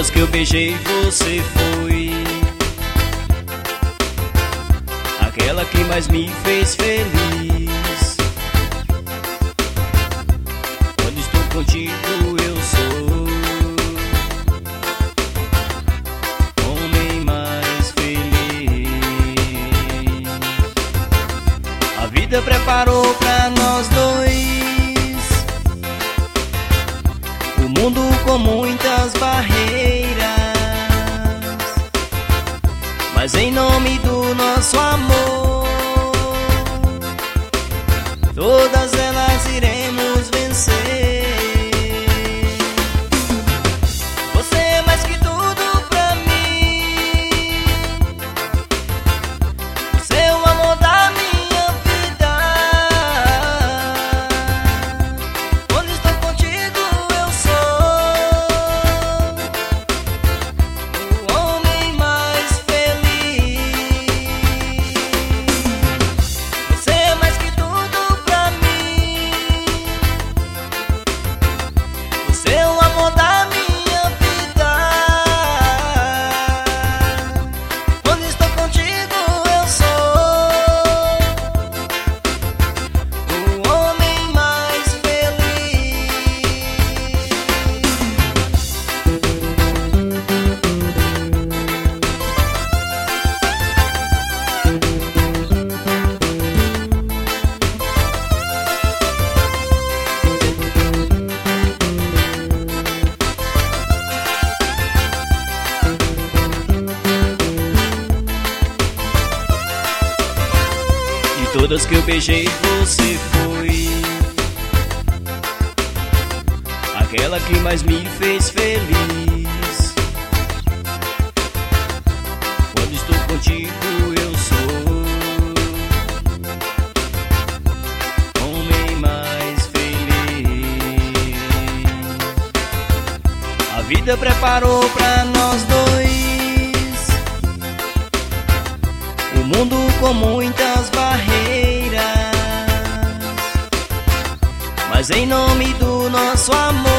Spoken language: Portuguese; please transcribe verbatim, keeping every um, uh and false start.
todas que eu beijei você foi aquela que mais me fez feliz. Quando estou contigo eu sou o homem mais feliz. A vida preparou pra nós dois o mundo com muitas barreiras, mas em nome do nosso amor, todas elas iremos vencer. Você é mais que tudo pra mim, você é o amor da minha vida. Quando estou contigo eu sou o homem mais feliz. Você é mais que tudo pra mim, você é o amor da minha vida. Quando estou contigo eu sou o homem mais feliz. De todas que eu beijei você foi aquela que mais me fez feliz. Quando estou contigo eu sou o homem mais feliz. A vida preparou pra nós dois o mundo com muitas barreiras, mas em nome do nosso amor,